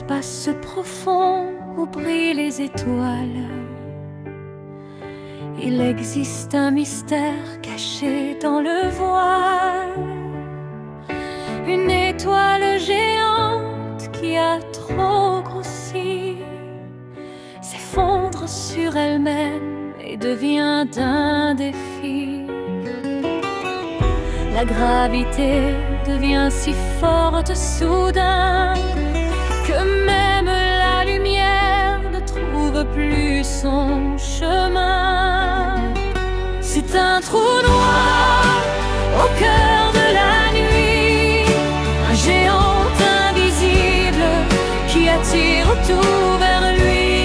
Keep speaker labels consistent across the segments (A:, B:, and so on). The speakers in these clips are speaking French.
A: l'espace profond où brillent les étoiles, il existe un mystère caché dans le voile. Une étoile géante qui a trop grossi s'effondre sur elle-même et devient d'un défi. La gravité devient si forte soudain que même la lumière ne trouve plus son chemin. C'est un trou noir au cœur de la nuit, un géant invisible qui attire tout vers lui.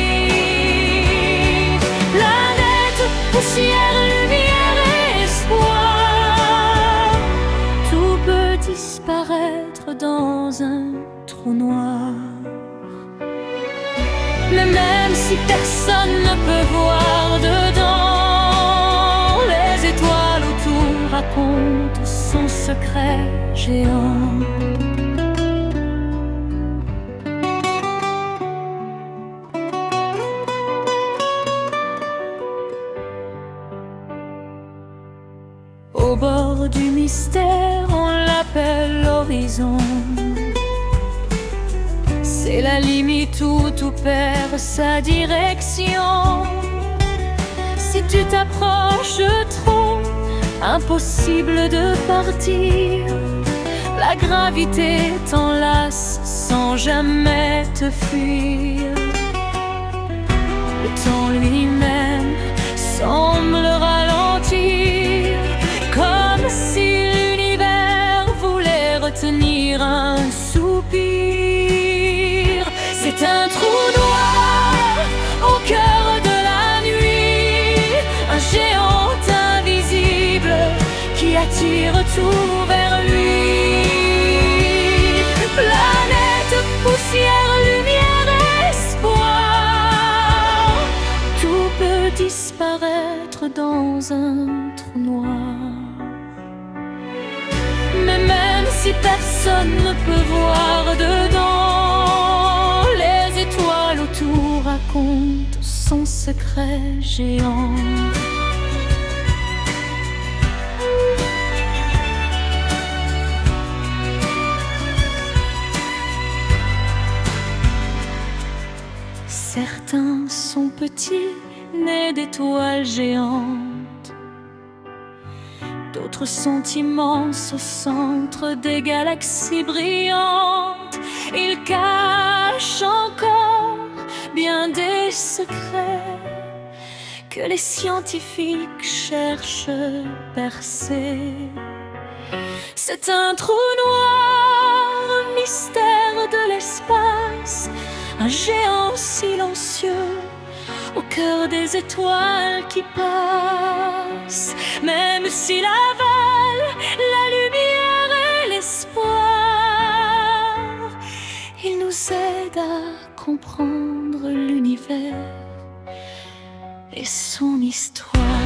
A: Planète, poussière, lumière et espoir, tout peut disparaître dans un trou noir. Mais même si personne ne peut voir dedans, les étoiles autour racontent son secret géant. Au bord du mystère, on l'appelle l'horizon. C'est la limite où tout perd sa direction. Si tu t'approches trop, impossible de partir. La gravité t'enlace sans jamais te fuir. Le temps lui-même semble ralentir, comme si l'univers voulait retenir un soupir. C'est un trou noir au cœur de la nuit, un géant invisible qui attire tout vers lui. Planète, poussière, lumière, espoir, tout peut disparaître dans un trou noir. Mais même si personne ne peut voir dedans, les étoiles autour racontent son secret géant. Certains sont petits, nés d'étoiles géantes. D'autres sont immenses au centre des galaxies brillantes. Ils cachent encore bien des secrets que les scientifiques cherchent à percer. C'est un trou noir, un mystère de l'espace, un géant silencieux au cœur des étoiles qui passent. Même s'il avale la lumière et l'espoir, il nous aide à comprendre l'univers et son histoire.